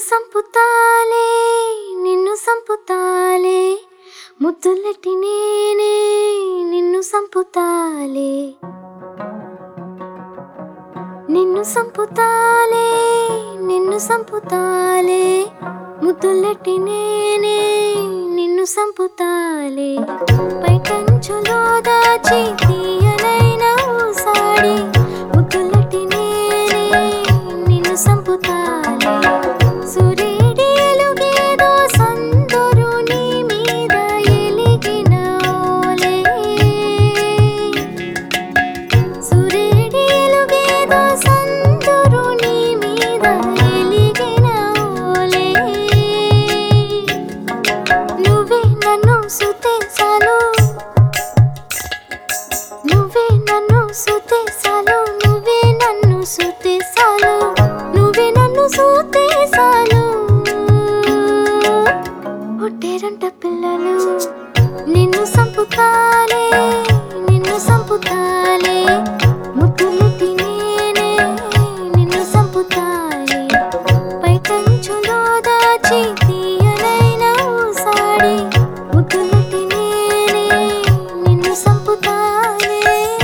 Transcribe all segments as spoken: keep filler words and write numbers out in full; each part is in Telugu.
సంపుతాలే నిన్ను సంపుతాలే ముద్దులెట్టి నేనే నిన్ను సంపుతాలే నిన్ను సంపుతాలే నిన్ను సంపుతాలే ముద్దులెట్టి నేనే నిన్ను సంపుతాలే పైకంచులో దాచి తీయనైన ఊసాడి ముద్దులెట్టి నేనే నిన్ను సంపుతాలే సూర్యుడేలుగేదో సందరు నీ మీద ఎలిగిన ఓలే సూర్యుడేలుగేదో సందరు నీ మీద ఎలిగిన ఓలే నువ్వే నన్ను సుతే చాలు నువ్వే నన్ను సుతే చాలు నువ్వే నన్ను సుతే చాలు నువ్వే నన్ను సుతే చాలు పుట్టేరంట పిల్లలు నిన్ను సంపుతాలే నిన్ను సంపుతాలే ముద్దులెట్టి నేనే నిన్ను సంపుతాలే పైకంచులో దాచి తీయనైన ఊసాడి ముద్దులెట్టి నేనే నిన్ను సంపుతాలే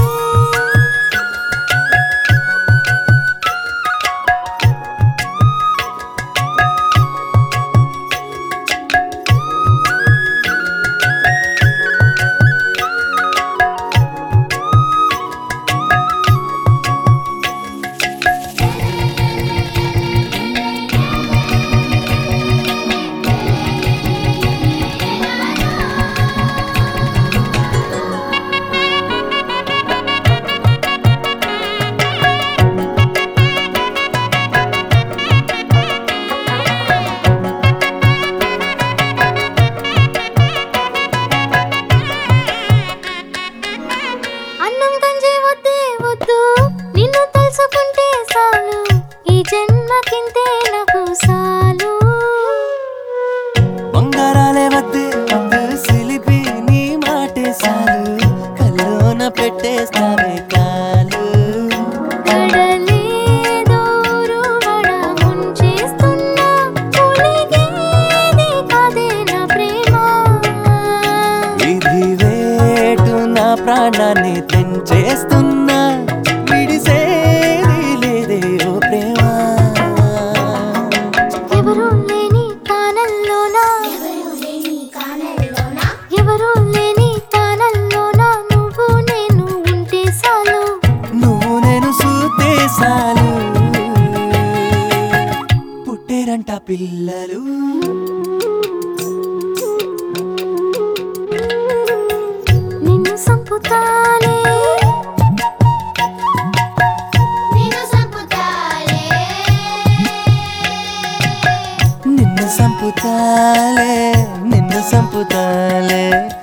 అన్నం గంజి వద్దే వద్దు నిన్ను తలుచుకుంటే చాలు ఈ జన్మకింతే నాకు చాలు బంగారాలే వద్దే వద్దు సిలిపి నీ మాటే చాలు కల్లోన పెట్టేస్తావే కాలు కడలేదో రువడ ముంచేస్తున్నా పులిగేది కాదే నా ప్రేమ ఇది వేటు నా ప్రాణాన్ని తెంచేస్తున్నా విడిసేది లేదే ఓ ప్రేమ ఎవరూ లేని కానల్లోనా ఎవరూ లేని కానల్లోనా నువ్వు నేను ఉంటే చాలు నువ్వు నేను సూతే చాలు పుట్టేరంట పిల్లలు నిన్ను సంపుతాలే నిన్ను సంపుతాలే నిన్ను సంపుతాలే నిన్ను సంపుతాలే